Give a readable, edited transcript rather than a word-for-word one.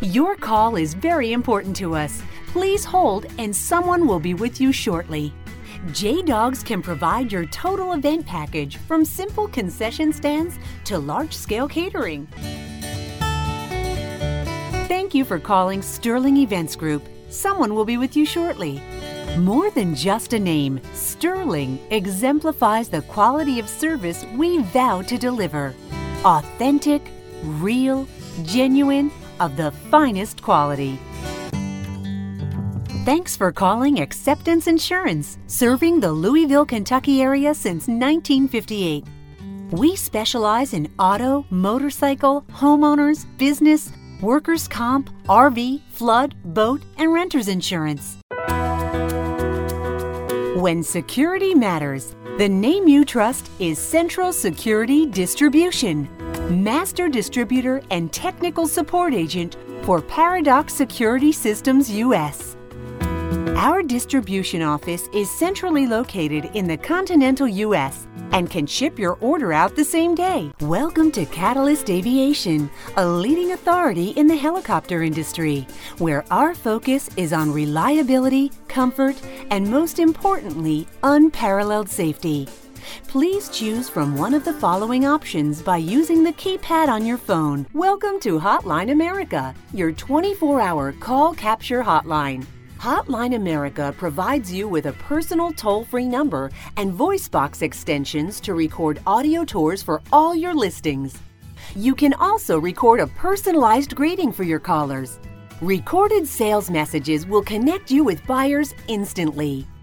Your call is very important to us. Please hold and someone will be with you shortly. J-Dogs can provide your total event package from simple concession stands to large-scale catering. Thank you for calling Sterling Events Group. Someone will be with you shortly. More than just a name, Sterling exemplifies the quality of service we vow to deliver. Authentic, real, genuine, of the finest quality. Thanks for calling Acceptance Insurance, serving the Louisville, Kentucky area since 1958. We specialize in auto, motorcycle, homeowners, business, workers' comp, RV, flood, boat, and renter's insurance. When security matters, the name you trust is Central Security Distribution, Master Distributor and Technical Support Agent for Paradox Security Systems US. Our distribution office is centrally located in the continental US and can ship your order out the same day. Welcome to Catalyst Aviation, a leading authority in the helicopter industry, where our focus is on reliability, comfort, and most importantly, unparalleled safety. Please choose from one of the following options by using the keypad on your phone. Welcome to Hotline America, your 24-hour call capture hotline. Hotline America provides you with a personal toll-free number and voice box extensions to record audio tours for all your listings. You can also record a personalized greeting for your callers. Recorded sales messages will connect you with buyers instantly.